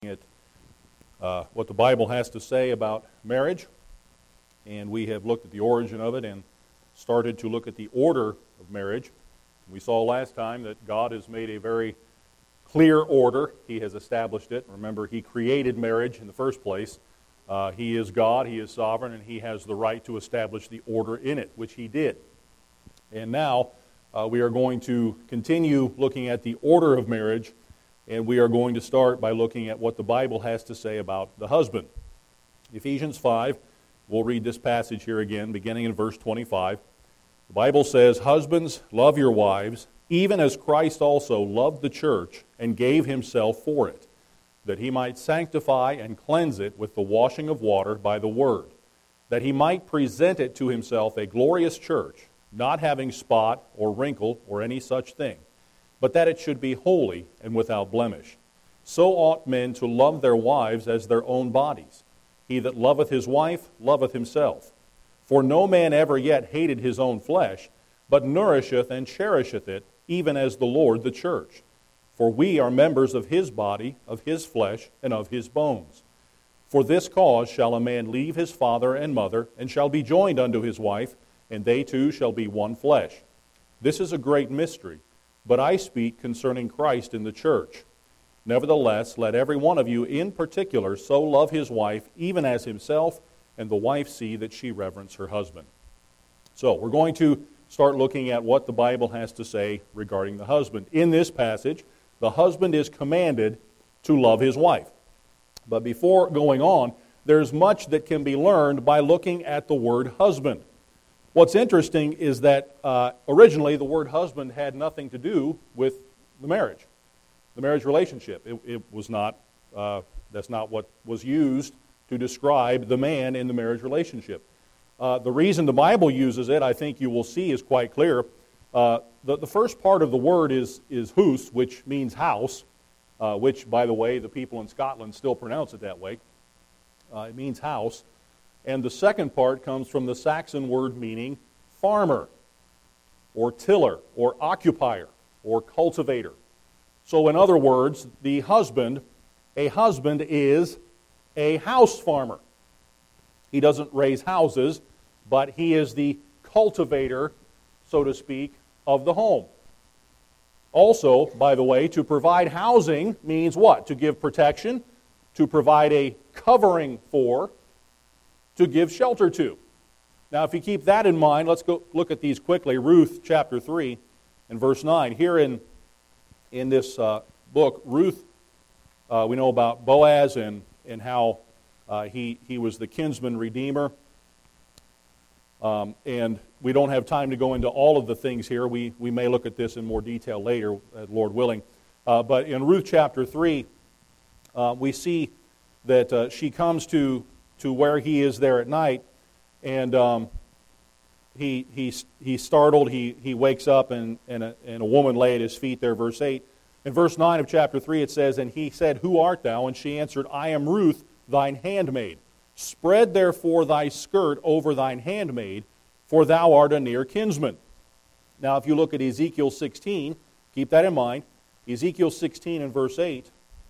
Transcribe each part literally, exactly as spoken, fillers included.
at uh, what the Bible has to say about marriage, and we have looked at the origin of it and started to look at the order of marriage. We saw last time that God has made a very clear order. He has established it. Remember, He created marriage in the first place. Uh, he is God, He is sovereign, and He has the right to establish the order in it, which He did. And now uh, we are going to continue looking at the order of marriage. And we are going to start by looking at what the Bible has to say about the husband. Ephesians five, we'll read this passage here again, beginning in verse twenty-five. The Bible says, "Husbands, love your wives, even as Christ also loved the church and gave himself for it, that he might sanctify and cleanse it with the washing of water by the word, that he might present it to himself a glorious church, not having spot or wrinkle or any such thing, but that it should be holy and without blemish. So ought men to love their wives as their own bodies. He that loveth his wife loveth himself. For no man ever yet hated his own flesh, but nourisheth and cherisheth it, even as the Lord the church. For we are members of his body, of his flesh, and of his bones. For this cause shall a man leave his father and mother, and shall be joined unto his wife, and they two shall be one flesh. This is a great mystery, but I speak concerning Christ in the church. Nevertheless, let every one of you in particular so love his wife, even as himself, and the wife see that she reverence her husband." So, we're going to start looking at what the Bible has to say regarding the husband. In this passage, the husband is commanded to love his wife. But before going on, there's much that can be learned by looking at the word husband. What's interesting is that uh, originally the word husband had nothing to do with the marriage, the marriage relationship. It, it was not, uh, that's not what was used to describe the man in the marriage relationship. Uh, the reason the Bible uses it, I think you will see, is quite clear. Uh, the, the first part of the word is, is hus, which means house, uh, which, by the way, the people in Scotland still pronounce it that way. Uh, it means house. And the second part comes from the Saxon word meaning farmer, or tiller, or occupier, or cultivator. So in other words, the husband, a husband is a house farmer. He doesn't raise houses, but he is the cultivator, so to speak, of the home. Also, by the way, to provide housing means what? To give protection, to provide a covering for, to give shelter to. Now, if you keep that in mind, let's go look at these quickly. Ruth chapter three and verse nine. Here in, in this uh, book, Ruth, uh, we know about Boaz and, and how uh, he, he was the kinsman redeemer. Um, and we don't have time to go into all of the things here. We, we may look at this in more detail later, uh, Lord willing. Uh, but in Ruth chapter three, uh, we see that uh, she comes to to where he is there at night, and um, he he's he's startled. He he wakes up, and and a, and a woman lay at his feet there. Verse eight. In verse nine of chapter three, it says, "And he said, Who art thou? And she answered, I am Ruth, thine handmaid. Spread therefore thy skirt over thine handmaid, for thou art a near kinsman." Now, if you look at Ezekiel sixteen, keep that in mind. Ezekiel sixteen and verse eight,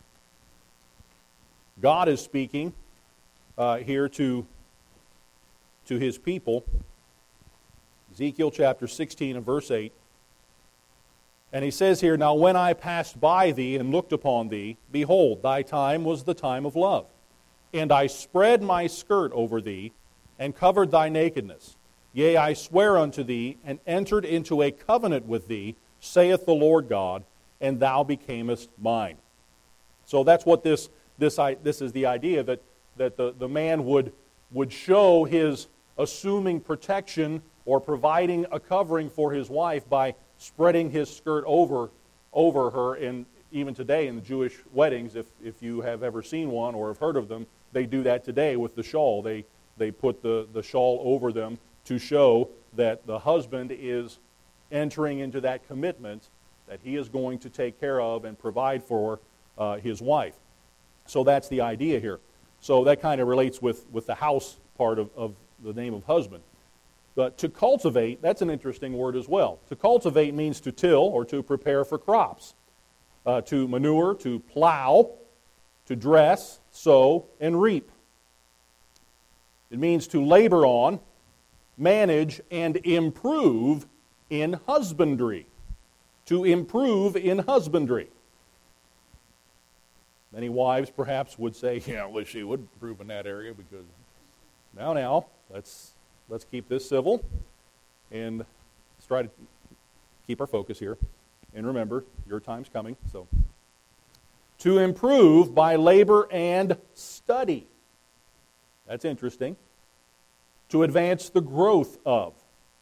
God is speaking Uh, here to, to his people. Ezekiel chapter sixteen and verse eight. And he says here, "Now when I passed by thee and looked upon thee, behold, thy time was the time of love. And I spread my skirt over thee, and covered thy nakedness. Yea, I swear unto thee, and entered into a covenant with thee, saith the Lord God, and thou becamest mine." So that's what this, this, this is the idea, that that the, the man would, would show his assuming protection or providing a covering for his wife by spreading his skirt over, over her. And even today in the Jewish weddings, if, if you have ever seen one or have heard of them, they do that today with the shawl. They, they put the, the shawl over them to show that the husband is entering into that commitment that he is going to take care of and provide for uh, his wife. So that's the idea here. So that kind of relates with, with the house part of, of the name of husband. But to cultivate, that's an interesting word as well. To cultivate means to till or to prepare for crops. Uh, to manure, to plow, to dress, sow, and reap. It means to labor on, manage, and improve in husbandry. To improve in husbandry. Many wives perhaps would say, yeah, well, she would improve in that area because... Now, now, let's, let's keep this civil and let's try to keep our focus here. And remember, your time's coming, so... To improve by labor and study. That's interesting. To advance the growth of.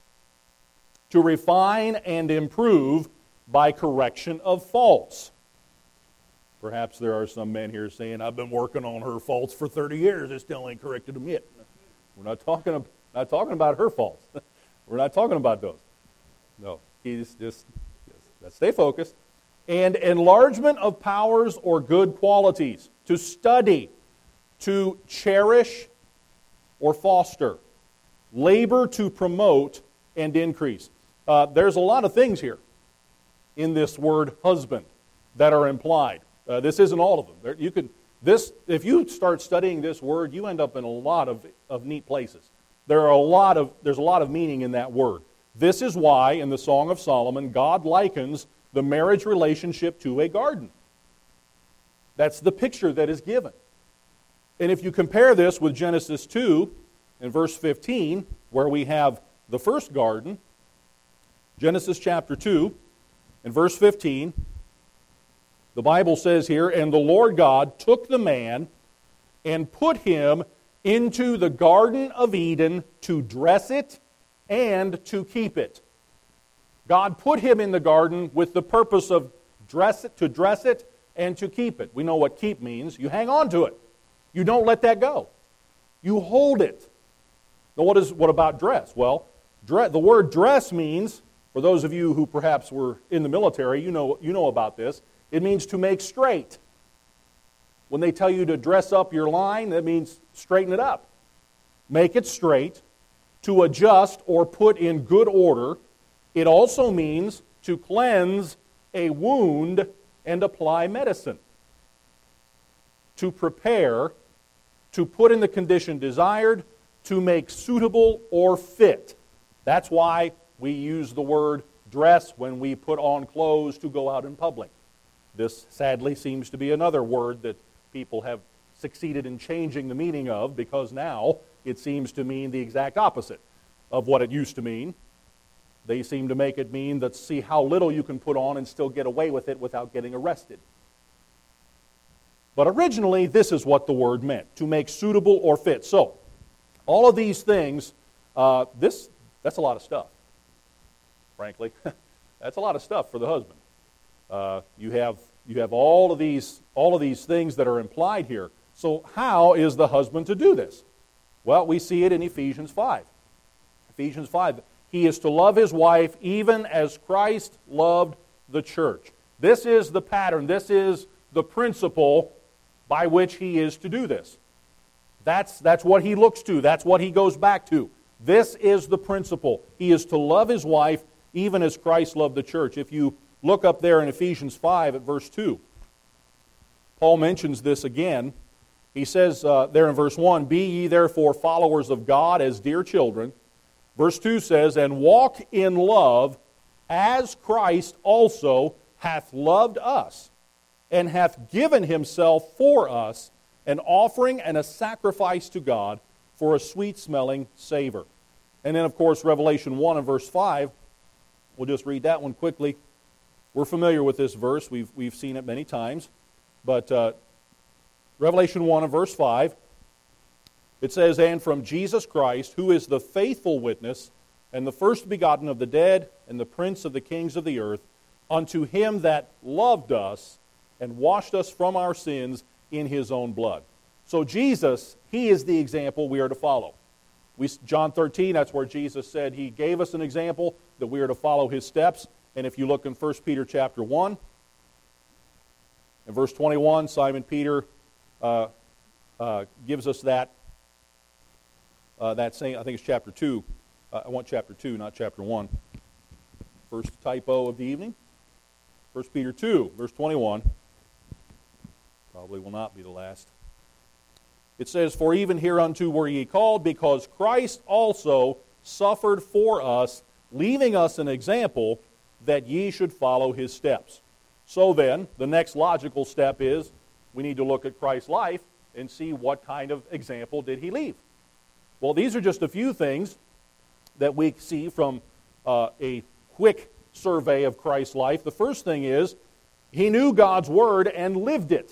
To refine and improve by correction of faults. Perhaps there are some men here saying, I've been working on her faults for thirty years, it still ain't corrected them yet. We're not talking, not talking about her faults. We're not talking about those. No, he's just, just let's stay focused. And enlargement of powers or good qualities. To study, to cherish or foster. Labor to promote and increase. Uh, there's a lot of things here in this word husband that are implied. Uh, this isn't all of them. There, you could, this, if you start studying this word, you end up in a lot of, of neat places. There are a lot of, there's a lot of meaning in that word. This is why in the Song of Solomon, God likens the marriage relationship to a garden. That's the picture that is given. And if you compare this with Genesis two in verse fifteen, where we have the first garden, Genesis chapter two, in verse fifteen, the Bible says here, and the Lord God took the man and put him into the Garden of Eden to dress it and to keep it. God put him in the garden with the purpose of dress it, to dress it and to keep it. We know what keep means. You hang on to it. You don't let that go. You hold it. Now what is what about dress? Well, dress, the word dress means, for those of you who perhaps were in the military, you know, you know about this, it means to make straight. When they tell you to dress up your line, that means straighten it up. Make it straight, to adjust or put in good order. It also means to cleanse a wound and apply medicine. To prepare, to put in the condition desired, to make suitable or fit. That's why we use the word dress when we put on clothes to go out in public. This, sadly, seems to be another word that people have succeeded in changing the meaning of, because now it seems to mean the exact opposite of what it used to mean. They seem to make it mean that see how little you can put on and still get away with it without getting arrested. But originally, this is what the word meant, to make suitable or fit. So, all of these things, uh, this that's a lot of stuff, frankly. That's a lot of stuff for the husband. Uh, you have you have all of these all of these things that are implied here. So how is the husband to do this? Well, we see it in Ephesians five. Ephesians five. He is to love his wife even as Christ loved the church. This is the pattern. This is the principle by which he is to do this. That's, that's what he looks to. That's what he goes back to. This is the principle. He is to love his wife even as Christ loved the church. If you look up there in Ephesians five at verse two, Paul mentions this again. He says uh, there in verse one, "Be ye therefore followers of God as dear children." Verse two says, "And walk in love as Christ also hath loved us, and hath given himself for us, an offering and a sacrifice to God for a sweet-smelling savor." And then, of course, Revelation one and verse five, we'll just read that one quickly. We're familiar with this verse. We've, we've seen it many times. But uh, Revelation one and verse five, it says, "And from Jesus Christ, who is the faithful witness, and the first begotten of the dead, and the prince of the kings of the earth, unto him that loved us, and washed us from our sins in his own blood." So Jesus, he is the example we are to follow. We, John thirteen, that's where Jesus said he gave us an example that we are to follow his steps. And if you look in First Peter chapter one, in verse twenty-one, Simon Peter uh, uh, gives us that Uh, that same, I think it's chapter two. Uh, I want chapter two, not chapter one. First typo of the evening. First Peter two, verse twenty-one. Probably will not be the last. It says, "For even hereunto were ye called, because Christ also suffered for us, leaving us an example that ye should follow his steps." So then, the next logical step is we need to look at Christ's life and see what kind of example did he leave. Well, these are just a few things that we see from uh, a quick survey of Christ's life. The first thing is he knew God's word and lived it.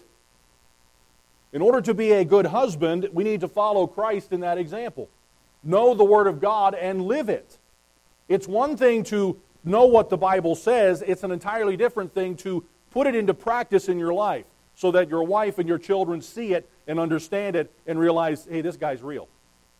In order to be a good husband, we need to follow Christ in that example. Know the Word of God and live it. It's one thing to know what the Bible says. It's an entirely different thing to put it into practice in your life so that your wife and your children see it and understand it and realize, hey, this guy's real.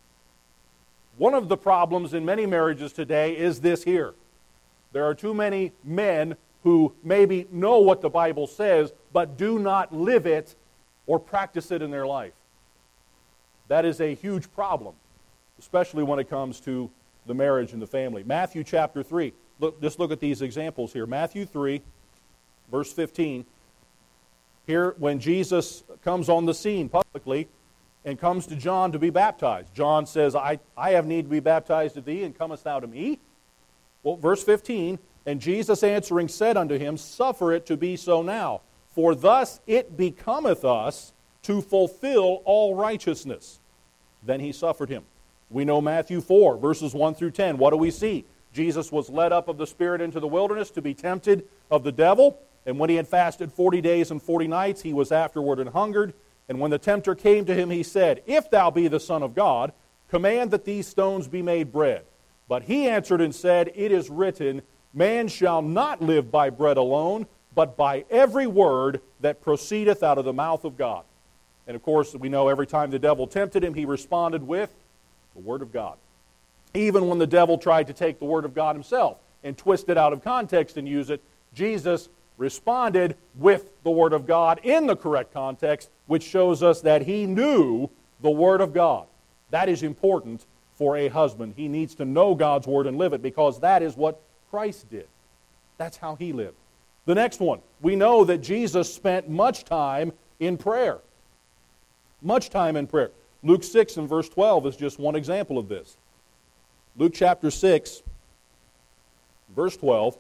One of the problems in many marriages today is this here. There are too many men who maybe know what the Bible says but do not live it or practice it in their life. That is a huge problem, especially when it comes to the marriage and the family. Matthew chapter three. Look, just look at these examples here. Matthew three, verse fifteen. Here, when Jesus comes on the scene publicly and comes to John to be baptized. John says, I, I have need to be baptized of thee, and comest thou to me? Well, verse fifteen, "And Jesus answering said unto him, Suffer it to be so now. For thus it becometh us to fulfill all righteousness. Then he suffered him." We know Matthew four, verses one through ten. What do we see? Jesus was led up of the Spirit into the wilderness to be tempted of the devil. And when he had fasted forty days and forty nights, he was afterward and hungered. And when the tempter came to him, he said, If thou be the Son of God, command that these stones be made bread. But he answered and said, It is written, Man shall not live by bread alone, but by every word that proceedeth out of the mouth of God. And of course, we know every time the devil tempted him, he responded with the Word of God. Even when the devil tried to take the Word of God himself and twist it out of context and use it, Jesus responded with the Word of God in the correct context, which shows us that he knew the Word of God. That is important for a husband. He needs to know God's Word and live it, because that is what Christ did. That's how he lived. The next one, we know that Jesus spent much time in prayer. Much time in prayer. Luke six and verse twelve is just one example of this. Luke chapter six, verse twelve.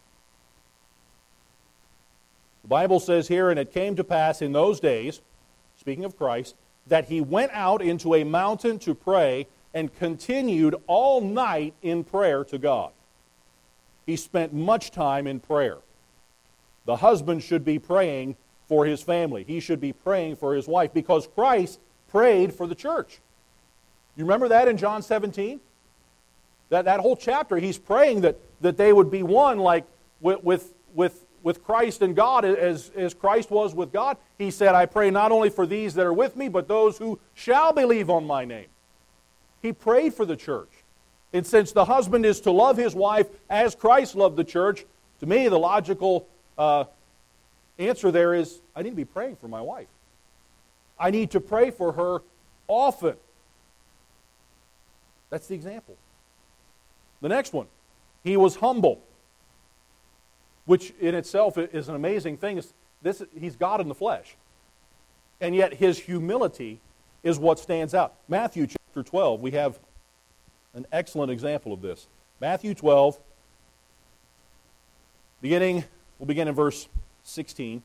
The Bible says here, "And it came to pass in those days," speaking of Christ, "that he went out into a mountain to pray and continued all night in prayer to God." He spent much time in prayer. The husband should be praying for his family. He should be praying for his wife, because Christ prayed for the church. You remember that in John seventeen? That, that whole chapter, he's praying that, that they would be one, like with, with, with, with Christ and God, as, as Christ was with God. He said, I pray not only for these that are with me, but those who shall believe on my name. He prayed for the church. And since the husband is to love his wife as Christ loved the church, to me the logical uh, answer there is, I need to be praying for my wife. I need to pray for her often. That's the example. The next one, he was humble, which in itself is an amazing thing. This, he's God in the flesh. And yet his humility is what stands out. Matthew chapter twelve, we have an excellent example of this. Matthew twelve, beginning, we'll begin in verse sixteen.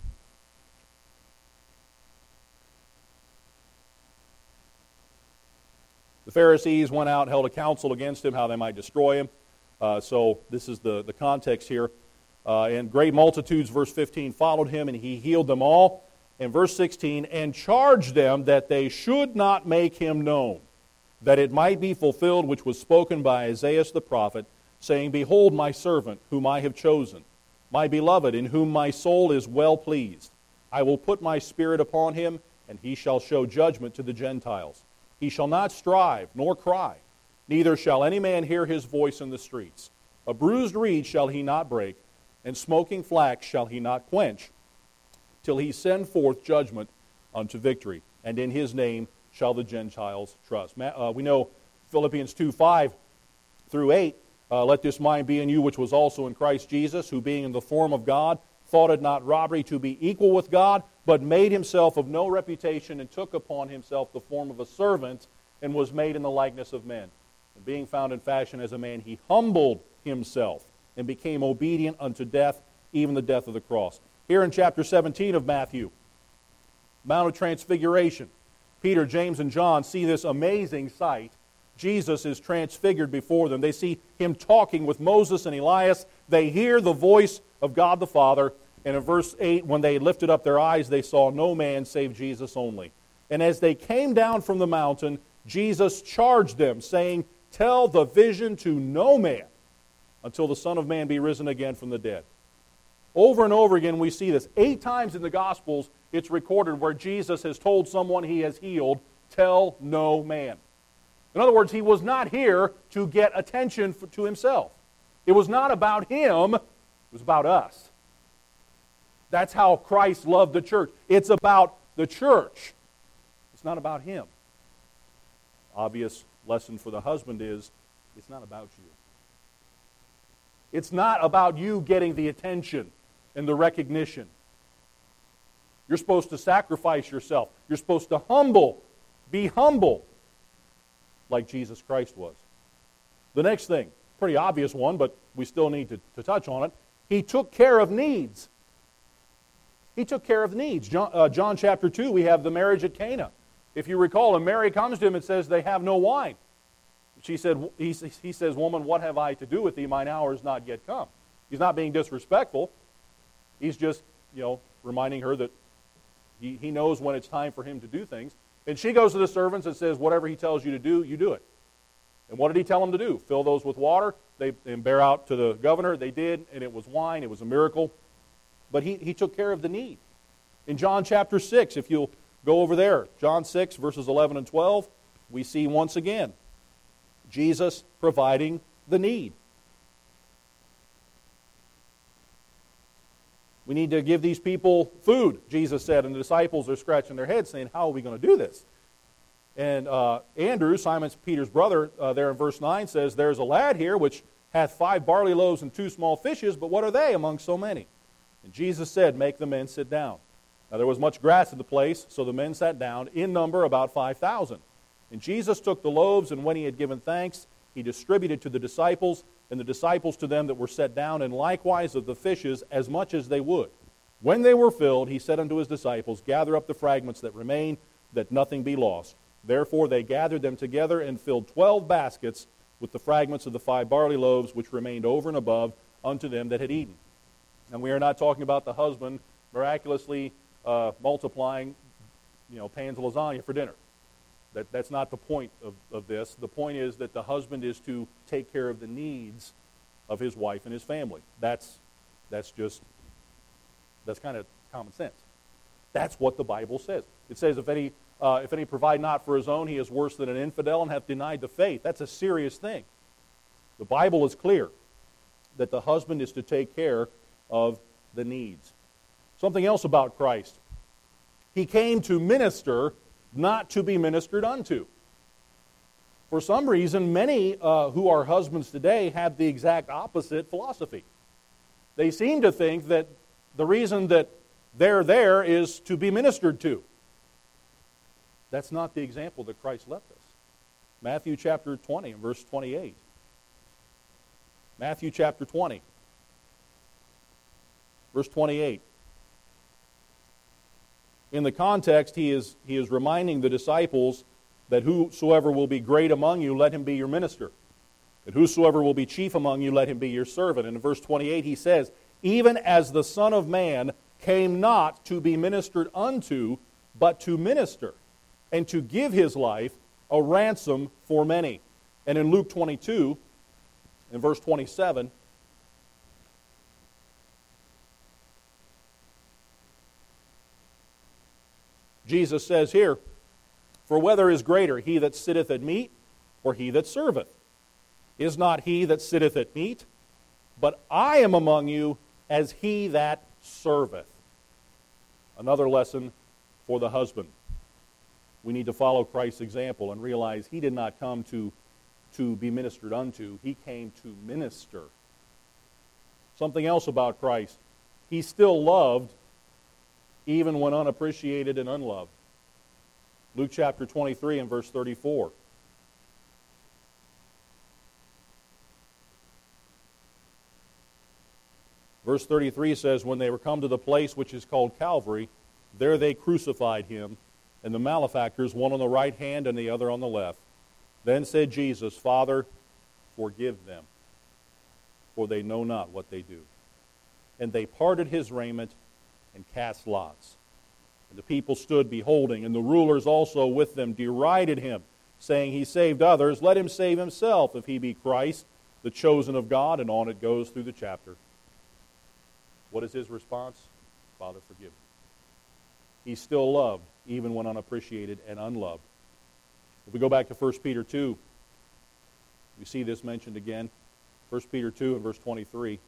The Pharisees went out and held a council against him, how they might destroy him. Uh, so this is the, the context here. Uh, and great multitudes, verse fifteen, followed him, and he healed them all. And verse sixteen, and charged them that they should not make him known, that it might be fulfilled which was spoken by Isaiah the prophet, saying, Behold my servant, whom I have chosen, my beloved, in whom my soul is well pleased. I will put my spirit upon him, and he shall show judgment to the Gentiles. He shall not strive, nor cry, neither shall any man hear his voice in the streets. A bruised reed shall he not break, and smoking flax shall he not quench, till he send forth judgment unto victory. And in his name shall the Gentiles trust. Uh, we know Philippians two, five through eight, uh, let this mind be in you which was also in Christ Jesus, who being in the form of God, thought it not robbery to be equal with God, but made himself of no reputation, and took upon himself the form of a servant, and was made in the likeness of men. And being found in fashion as a man, he humbled himself, and became obedient unto death, even the death of the cross. Here in chapter seventeen of Matthew, Mount of Transfiguration, Peter, James, and John see this amazing sight. Jesus is transfigured before them. They see him talking with Moses and Elias. They hear the voice of God the Father. And in verse eight, when they lifted up their eyes, they saw no man save Jesus only. And as they came down from the mountain, Jesus charged them, saying, tell the vision to no man until the Son of Man be risen again from the dead. Over and over again we see this. Eight times in the Gospels it's recorded where Jesus has told someone he has healed, tell no man. In other words, he was not here to get attention for, to himself. It was not about him, it was about us. That's how Christ loved the church. It's about the church. It's not about him. Obvious lesson for the husband is, it's not about you. It's not about you getting the attention and the recognition. You're supposed to sacrifice yourself. You're supposed to humble, be humble, like Jesus Christ was. The next thing, pretty obvious one, but we still need to, to touch on it. He took care of needs. He took care of needs. John, uh, John chapter two, we have the marriage at Cana. If you recall, and Mary comes to him and says, they have no wine. She said, he, he says, woman, what have I to do with thee? Mine hour is not yet come. He's not being disrespectful. He's just, you know, reminding her that he, he knows when it's time for him to do things. And she goes to the servants and says, whatever he tells you to do, you do it. And what did he tell them to do? Fill those with water. They and bear out to the governor. They did, and it was wine. It was a miracle. But he, he took care of the need. In John chapter six, if you'll go over there, John six, verses eleven and twelve, we see once again Jesus providing the need. We need to give these people food, Jesus said, and the disciples are scratching their heads saying, how are we going to do this? And uh, Andrew, Simon Peter's brother, uh, there in verse nine says, there's a lad here which hath five barley loaves and two small fishes, but what are they among so many? And Jesus said, make the men sit down. Now there was much grass in the place, so the men sat down, in number about five thousand. And Jesus took the loaves, and when he had given thanks, he distributed to the disciples, and the disciples to them that were set down, and likewise of the fishes as much as they would. When they were filled, he said unto his disciples, gather up the fragments that remain, that nothing be lost. Therefore they gathered them together and filled twelve baskets with the fragments of the five barley loaves, which remained over and above unto them that had eaten. And we are not talking about the husband miraculously uh, multiplying, you know, pans of lasagna for dinner. That, that's not the point of, of this. The point is that the husband is to take care of the needs of his wife and his family. That's, that's just, that's kind of common sense. That's what the Bible says. It says, if any, uh, if any provide not for his own, he is worse than an infidel and hath denied the faith. That's a serious thing. The Bible is clear that the husband is to take care of the needs. Something else about Christ. He came to minister, not to be ministered unto. For some reason, many uh, who are husbands today have the exact opposite philosophy. They seem to think that the reason that they're there is to be ministered to. That's not the example that Christ left us. Matthew chapter twenty and verse twenty-eight. Matthew chapter twenty, verse twenty-eight. In the context, he is, he is reminding the disciples that whosoever will be great among you, let him be your minister. And whosoever will be chief among you, let him be your servant. And in verse twenty-eight he says, even as the Son of Man came not to be ministered unto, but to minister, and to give his life a ransom for many. And in Luke twenty-two, in verse twenty-seven, Jesus says here, for whether is greater, he that sitteth at meat, or he that serveth? Is not he that sitteth at meat? But I am among you as he that serveth. Another lesson for the husband. We need to follow Christ's example and realize he did not come to, to be ministered unto. He came to minister. Something else about Christ. he still loved even when unappreciated and unloved. Luke chapter twenty-three and verse thirty-four. Verse thirty-three says, when they were come to the place which is called Calvary, there they crucified him, and the malefactors, one on the right hand and the other on the left. Then said Jesus, Father, forgive them, for they know not what they do. And they parted his raiment and cast lots. And the people stood beholding, and the rulers also with them derided him, saying, He saved others, let him save himself, if he be Christ, the chosen of God. And on it goes through the chapter. What is his response? Father, forgive me. He still loved, even when unappreciated and unloved. If we go back to First Peter two, we see this mentioned again. First Peter two and verse twenty-three.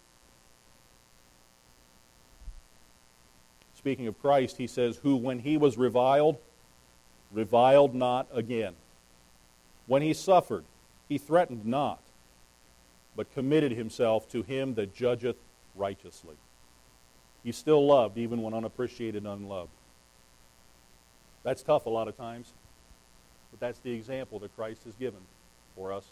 Speaking of Christ, he says, who when he was reviled, reviled not again. When he suffered, he threatened not, but committed himself to him that judgeth righteously. He still loved, even when unappreciated and unloved. That's tough a lot of times, but that's the example that Christ has given for us.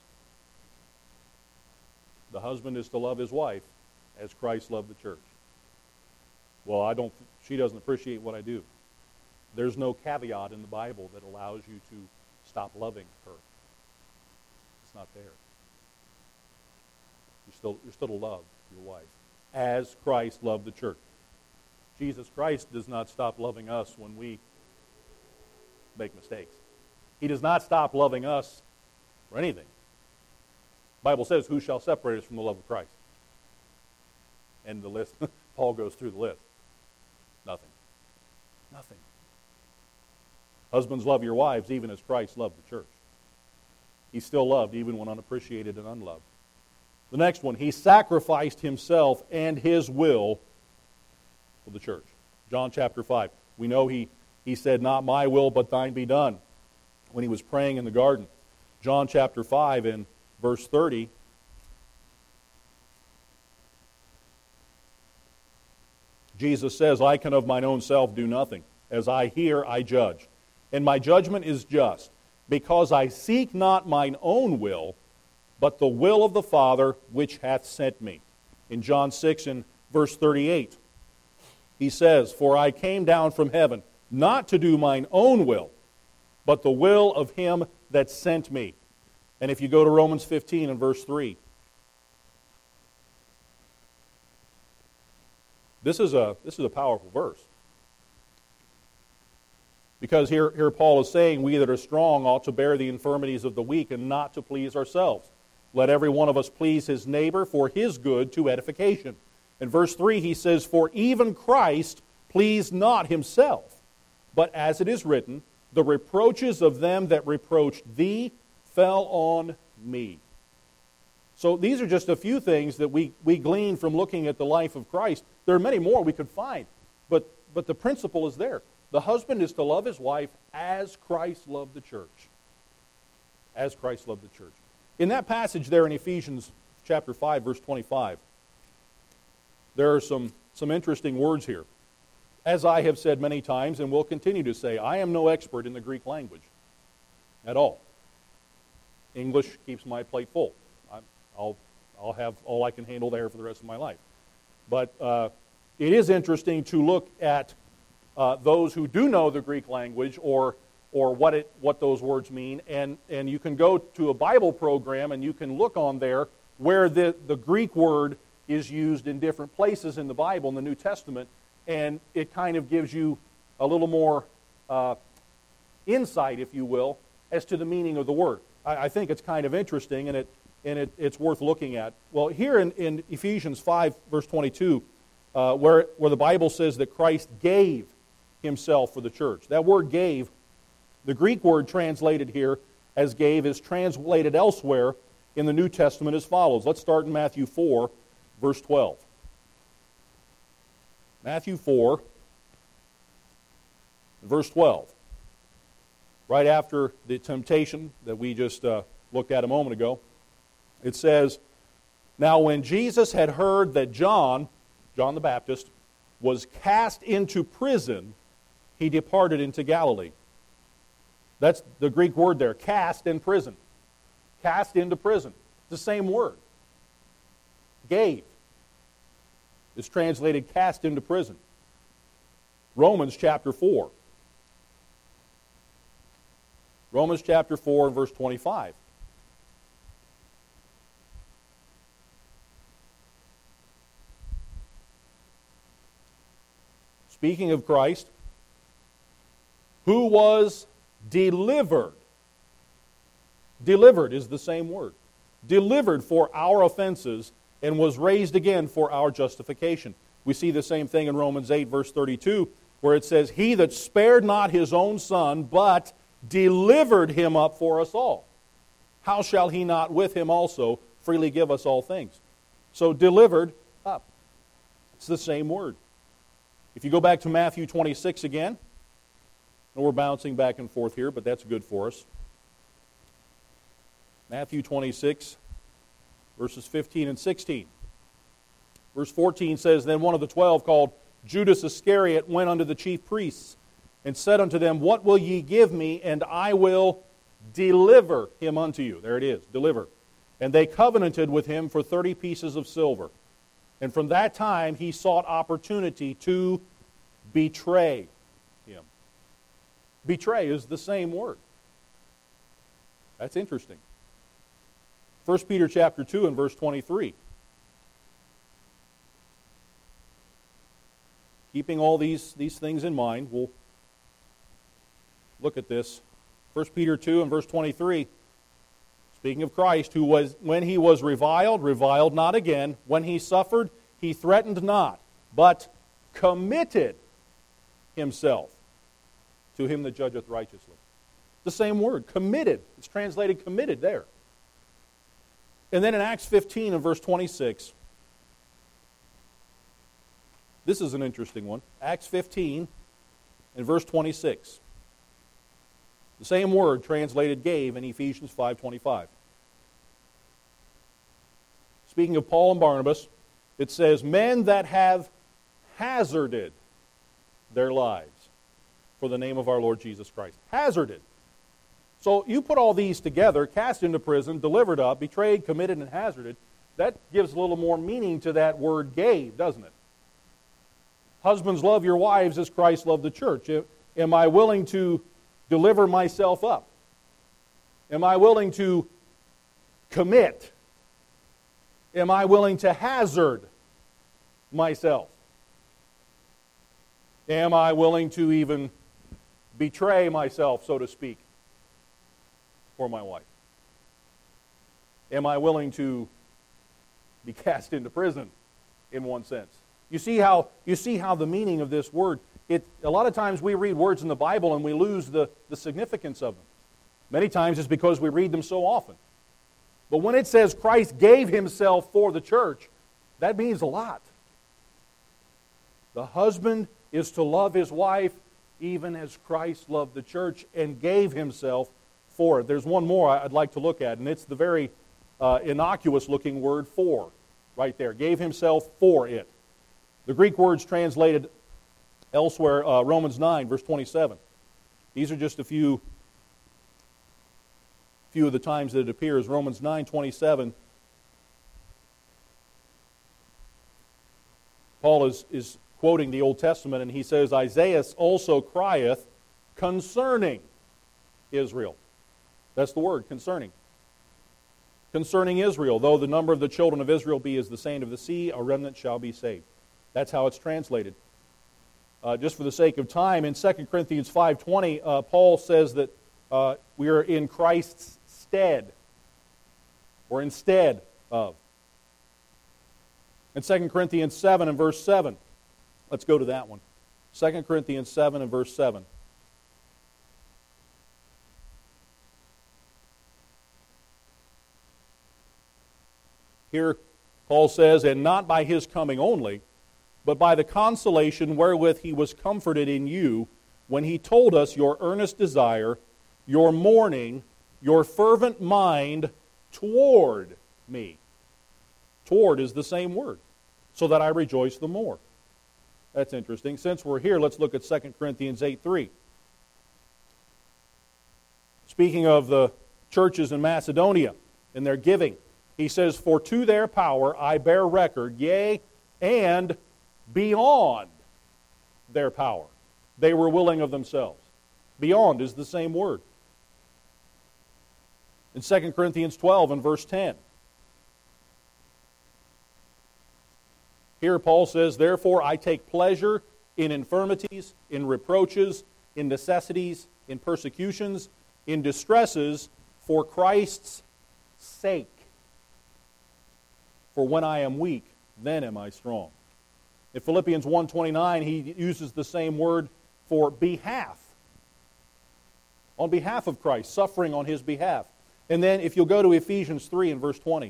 The husband is to love his wife as Christ loved the church. Well, I don't. She doesn't appreciate what I do. There's no caveat in the Bible that allows you to stop loving her. It's not there. You're still, you're still to love your wife as Christ loved the church. Jesus Christ does not stop loving us when we make mistakes. He does not stop loving us for anything. The Bible says, who shall separate us from the love of Christ? And the list, Paul goes through the list. Nothing. Nothing. Husbands, love your wives even as Christ loved the church. He still loved even when unappreciated and unloved. The next one, he sacrificed himself and his will for the church. John chapter five. We know he, he said, not my will, but thine be done, when he was praying in the garden. John chapter five and verse thirty. Jesus says, I can of mine own self do nothing. As I hear, I judge. And my judgment is just, because I seek not mine own will, but the will of the Father which hath sent me. In John six and verse thirty-eight, he says, for I came down from heaven, not to do mine own will, but the will of him that sent me. And if you go to Romans fifteen and verse three, This is a this is a powerful verse. Because here, here Paul is saying, we that are strong ought to bear the infirmities of the weak and not to please ourselves. Let every one of us please his neighbor for his good to edification. In verse three he says, for even Christ pleased not himself, but as it is written, the reproaches of them that reproached thee fell on me. So these are just a few things that we, we glean from looking at the life of Christ. There are many more we could find, but, but the principle is there. The husband is to love his wife as Christ loved the church. As Christ loved the church. In that passage there in Ephesians chapter five, verse twenty-five, there are some, some interesting words here. As I have said many times and will continue to say, I am no expert in the Greek language at all. English keeps my plate full. I'll, I'll have all I can handle there for the rest of my life. But uh, it is interesting to look at uh, those who do know the Greek language or or what it what those words mean, and, and you can go to a Bible program and you can look on there where the, the Greek word is used in different places in the Bible, in the New Testament, and it kind of gives you a little more uh, insight, if you will, as to the meaning of the word. I, I think it's kind of interesting, and it And it, it's worth looking at. Well, here in, in Ephesians five, verse twenty-two, uh, where, where the Bible says that Christ gave himself for the church. That word gave, the Greek word translated here as gave, is translated elsewhere in the New Testament as follows. Let's start in Matthew four, verse twelve. Matthew four, verse twelve. Right after the temptation that we just uh, looked at a moment ago. It says, now when Jesus had heard that John, John the Baptist, was cast into prison, he departed into Galilee. That's the Greek word there, cast in prison. Cast into prison. It's the same word. Gave is translated cast into prison. Romans chapter four. Romans chapter four and verse twenty-five. Speaking of Christ, who was delivered. Delivered is the same word. Delivered for our offenses and was raised again for our justification. We see the same thing in Romans eight, verse thirty-two, where it says, He that spared not his own Son, but delivered him up for us all, how shall he not with him also freely give us all things? So delivered up. It's the same word. If you go back to Matthew twenty-six again, and we're bouncing back and forth here, but that's good for us. Matthew twenty-six, verses fifteen and sixteen. Verse fourteen says, Then one of the twelve, called Judas Iscariot, went unto the chief priests, and said unto them, What will ye give me, and I will deliver him unto you. There it is, deliver. And they covenanted with him for thirty pieces of silver. And from that time he sought opportunity to betray him. Betray is the same word. That's interesting. First Peter chapter two and verse twenty-three. Keeping all these, these things in mind, we'll look at this. First Peter two and verse twenty-three. Speaking of Christ, who was, when he was reviled, reviled not again. When he suffered, he threatened not, but committed himself to him that judgeth righteously. The same word, committed. It's translated committed there. And then in Acts fifteen and verse twenty-six, this is an interesting one. Acts fifteen and verse twenty-six. The same word translated gave in Ephesians five twenty-five. Speaking of Paul and Barnabas, it says, Men that have hazarded their lives for the name of our Lord Jesus Christ. Hazarded. So you put all these together, cast into prison, delivered up, betrayed, committed, and hazarded. That gives a little more meaning to that word gave, doesn't it? Husbands, love your wives as Christ loved the church. Am I willing to deliver myself up? Am I willing to commit? Am I willing to hazard myself? Am I willing to even betray myself, so to speak, for my wife? Am I willing to be cast into prison, in one sense? You see how you see how the meaning of this word, it a lot of times we read words in the Bible and we lose the, the significance of them. Many times it's because we read them so often. But when it says Christ gave himself for the church, that means a lot. The husband is to love his wife even as Christ loved the church and gave himself for it. There's one more I'd like to look at, and it's the very uh, innocuous-looking word for, right there. Gave himself for it. The Greek word's translated elsewhere, uh, Romans nine, verse twenty-seven. These are just a few, few of the times that it appears. Romans nine twenty-seven. Paul is, is quoting the Old Testament, and he says, Isaiah also crieth concerning Israel. That's the word, concerning. Concerning Israel, though the number of the children of Israel be as the sand of the sea, a remnant shall be saved. That's how it's translated. Uh, just for the sake of time, in Second Corinthians five twenty, uh, Paul says that uh, we are in Christ's stead, or instead of. In Second Corinthians seven and verse seven, let's go to that one. Second Corinthians seven and verse seven. Here Paul says, And not by his coming only, but by the consolation wherewith he was comforted in you, when he told us your earnest desire, your mourning, your fervent mind toward me. Toward is the same word, so that I rejoice the more. That's interesting. Since we're here, let's look at Second Corinthians eight three. Speaking of the churches in Macedonia and their giving, he says, "For to their power I bear record, yea, and beyond their power. They were willing of themselves." Beyond is the same word. In Second Corinthians twelve and verse ten, here Paul says, "Therefore I take pleasure in infirmities, in reproaches, in necessities, in persecutions, in distresses, for Christ's sake. For when I am weak, then am I strong." In Philippians one twenty-nine, he uses the same word for behalf. On behalf of Christ, suffering on his behalf. And then if you'll go to Ephesians three and verse twenty,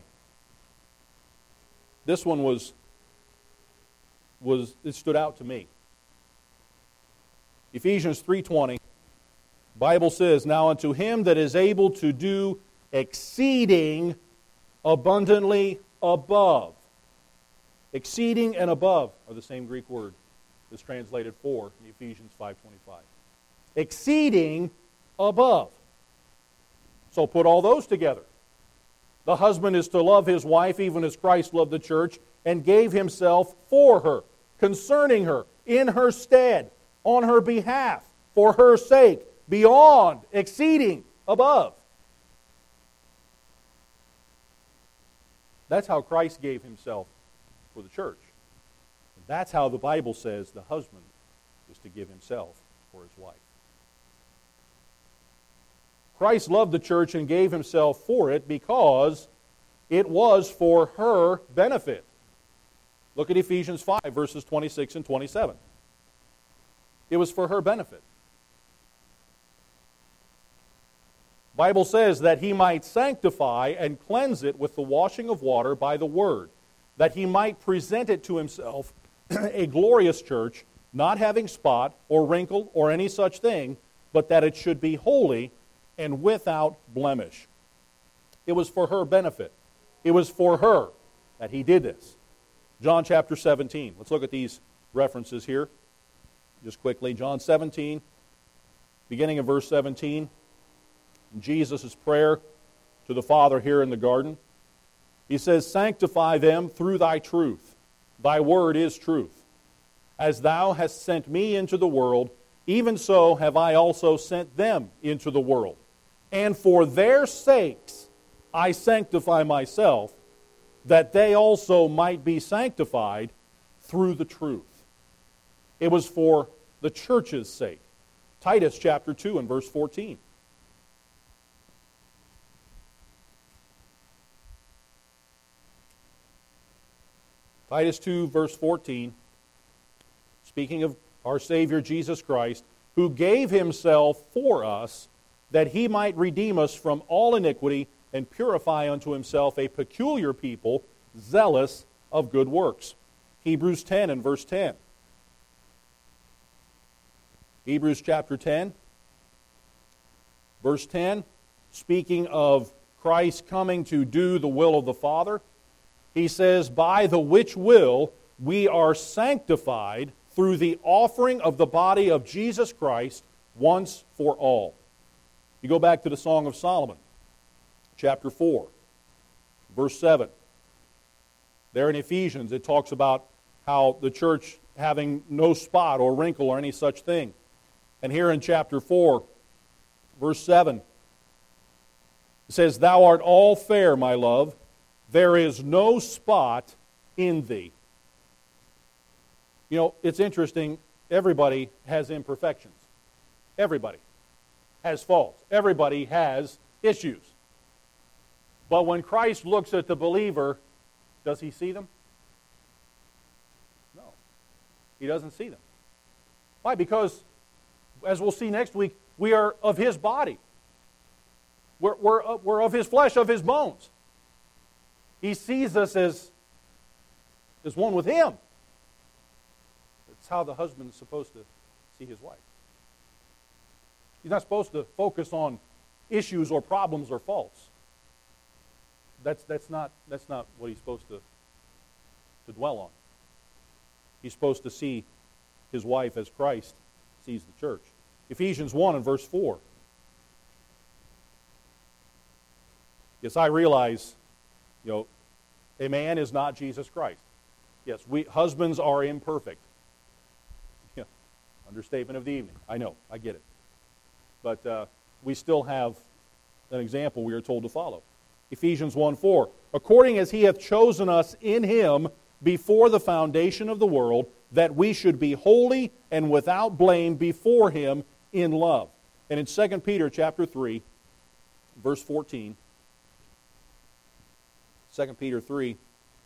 this one was, was it stood out to me. Ephesians three twenty, Bible says, "Now unto him that is able to do exceeding abundantly above." Exceeding and above are the same Greek word that's translated for in Ephesians five twenty-five. Exceeding above. So put all those together. The husband is to love his wife even as Christ loved the church and gave himself for her, concerning her, in her stead, on her behalf, for her sake, beyond, exceeding, above. That's how Christ gave himself for the church. That's how the Bible says the husband is to give himself for his wife. Christ loved the church and gave himself for it because it was for her benefit. Look at Ephesians five, verses twenty-six and twenty-seven. It was for her benefit. The Bible says that he might sanctify and cleanse it with the washing of water by the word, that he might present it to himself a glorious church, not having spot or wrinkle or any such thing, but that it should be holy and without blemish. It was for her benefit. It was for her that he did this. John chapter seventeen. Let's look at these references here just quickly. John seventeen, beginning of verse seventeen. Jesus' prayer to the Father here in the garden. He says, "Sanctify them through thy truth. Thy word is truth. As thou hast sent me into the world, even so have I also sent them into the world. And for their sakes I sanctify myself, that they also might be sanctified through the truth." It was for the church's sake. Titus chapter two and verse fourteen. Titus two, verse fourteen, speaking of our Savior Jesus Christ, "who gave himself for us, that he might redeem us from all iniquity and purify unto himself a peculiar people, zealous of good works." Hebrews ten and verse ten. Hebrews chapter ten, verse ten, speaking of Christ coming to do the will of the Father, he says, "By the which will we are sanctified through the offering of the body of Jesus Christ once for all." You go back to the Song of Solomon, chapter four, verse seven. There in Ephesians, it talks about how the church having no spot or wrinkle or any such thing. And here in chapter four, verse seven, it says, "Thou art all fair, my love. There is no spot in thee." You know, it's interesting. Everybody has imperfections. Everybody has faults. Everybody has issues. But when Christ looks at the believer, does he see them? No. He doesn't see them. Why? Because, as we'll see next week, we are of his body. We're, we're, we're of his flesh, of his bones. He sees us as, as one with him. That's how the husband is supposed to see his wife. He's not supposed to focus on issues or problems or faults. That's, that's, not, that's not what he's supposed to, to dwell on. He's supposed to see his wife as Christ sees the church. Ephesians one and verse four. Yes, I realize, you know, a man is not Jesus Christ. Yes, we husbands are imperfect. Yeah, understatement of the evening. I know, I get it. But uh, we still have an example we are told to follow. Ephesians one four. According as he hath chosen us in him before the foundation of the world, that we should be holy and without blame before him in love. And in Second Peter chapter three, verse fourteen, Second Peter three,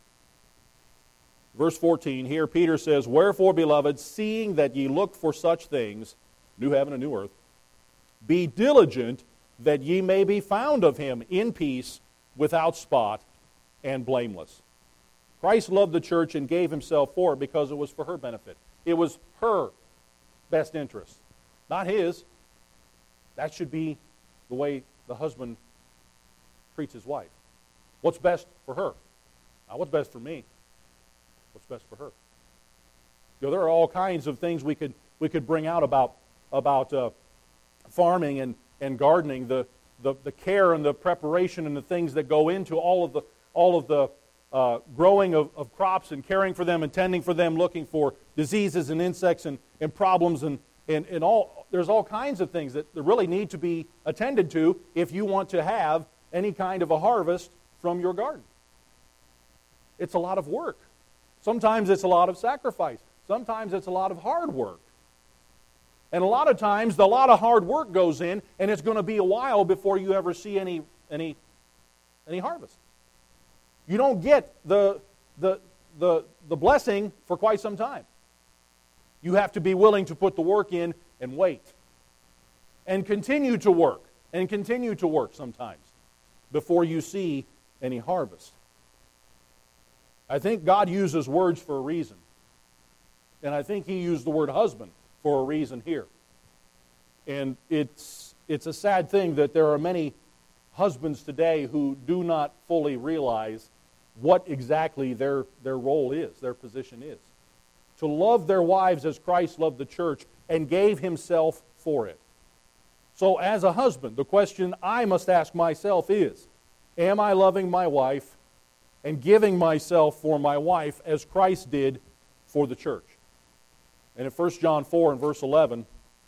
verse fourteen, here Peter says, Wherefore, beloved, seeing that ye look for such things, new heaven and new earth, be diligent that ye may be found of him in peace, without spot, and blameless. Christ loved the church and gave himself for it because it was for her benefit. It was her best interest, not his. That should be the way the husband treats his wife. What's best for her? Not what's best for me. What's best for her? You know, there are all kinds of things we could we could bring out about about uh, farming and, and gardening, the, the the care and the preparation and the things that go into all of the all of the uh, growing of, of crops and caring for them and tending for them, looking for diseases and insects and, and problems and, and, and all. There's all kinds of things that really need to be attended to if you want to have any kind of a harvest from your garden. It's a lot of work. Sometimes it's a lot of sacrifice. Sometimes it's a lot of hard work. And a lot of times, a lot of hard work goes in, and it's going to be a while before you ever see any any any harvest. You don't get the the the the blessing for quite some time. You have to be willing to put the work in and wait. And continue to work, and continue to work sometimes before you see any harvest. I think God uses words for a reason. And I think he used the word husband for a reason here. And it's it's a sad thing that there are many husbands today who do not fully realize what exactly their, their role is, their position is. To love their wives as Christ loved the church and gave himself for it. So as a husband, the question I must ask myself is, am I loving my wife and giving myself for my wife as Christ did for the church? And in First John four and verse eleven,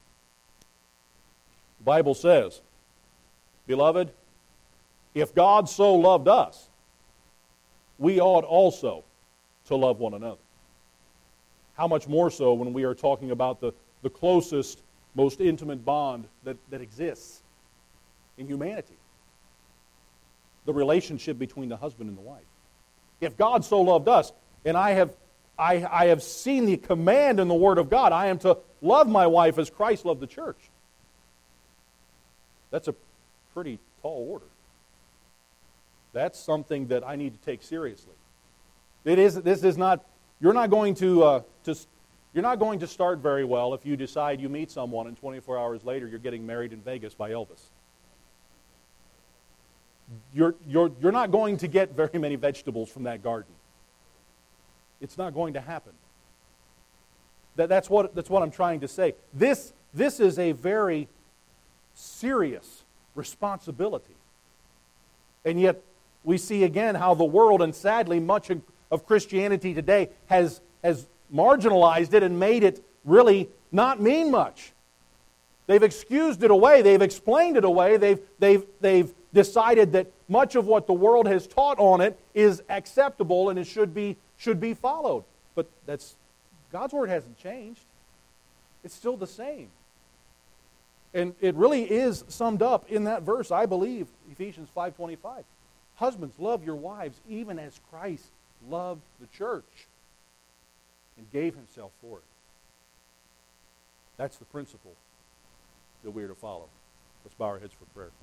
the Bible says, Beloved, if God so loved us, we ought also to love one another. How much more so when we are talking about the, the closest, most intimate bond that, that exists in humanity. The relationship between the husband and the wife. If God so loved us, and I have I, I have seen the command in the Word of God, I am to love my wife as Christ loved the church. That's a pretty tall order. That's something that I need to take seriously. It is. This is not. You're not going to. Uh, to you're not going to start very well if you decide you meet someone and twenty-four hours later you're getting married in Vegas by Elvis. You're you're you're not going to get very many vegetables from that garden. It's not going to happen. That, that's what that's what I'm trying to say. This this is a very serious responsibility. And yet we see again how the world, and sadly much of Christianity today, has, has marginalized it and made it really not mean much. They've excused it away. They've explained it away. They've, they've, they've decided that much of what the world has taught on it is acceptable and it should be, should be followed. But that's God's Word hasn't changed. It's still the same. And it really is summed up in that verse, I believe, Ephesians five twenty-five. Husbands, love your wives even as Christ loved the church and gave himself for it. That's the principle that we are to follow. Let's bow our heads for prayer.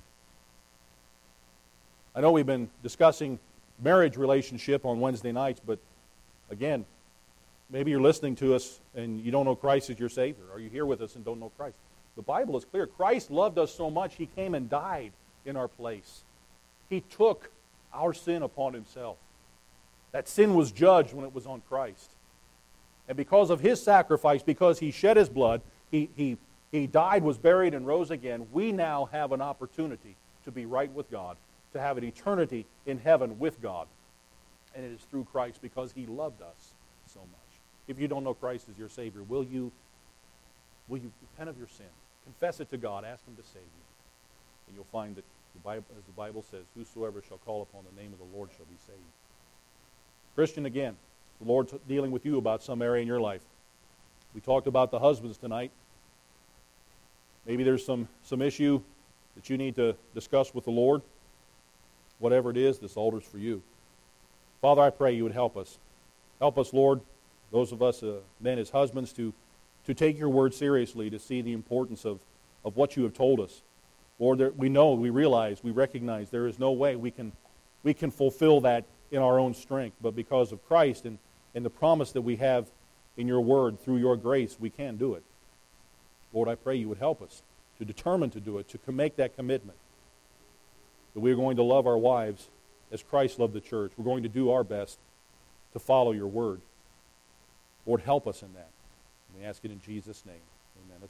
I know we've been discussing marriage relationship on Wednesday nights, but again, maybe you're listening to us and you don't know Christ as your Savior, or you're here with us and don't know Christ. The Bible is clear. Christ loved us so much, He came and died in our place. He took our sin upon Himself. That sin was judged when it was on Christ. And because of His sacrifice, because He shed His blood, He, he, he died, was buried, and rose again, we now have an opportunity to be right with God, to have an eternity in heaven with God. And it is through Christ because He loved us so much. If you don't know Christ as your Savior, will you, will you repent of your sin? Confess it to God. Ask Him to save you. And you'll find that, the Bible, as the Bible says, whosoever shall call upon the name of the Lord shall be saved. Christian, again, the Lord's dealing with you about some area in your life. We talked about the husbands tonight. Maybe there's some, some issue that you need to discuss with the Lord. Whatever it is, this altar's for you. Father, I pray you would help us. Help us, Lord, those of us uh, men as husbands, to, to take your word seriously, to see the importance of, of what you have told us. Lord, there, we know, we realize, we recognize there is no way we can, we can fulfill that in our own strength, but because of Christ and, and the promise that we have in your word through your grace, we can do it. Lord, I pray you would help us to determine to do it, to make that commitment, that we are going to love our wives as Christ loved the church. We're going to do our best to follow your word. Lord, help us in that. We ask it in Jesus' name. Amen. Let's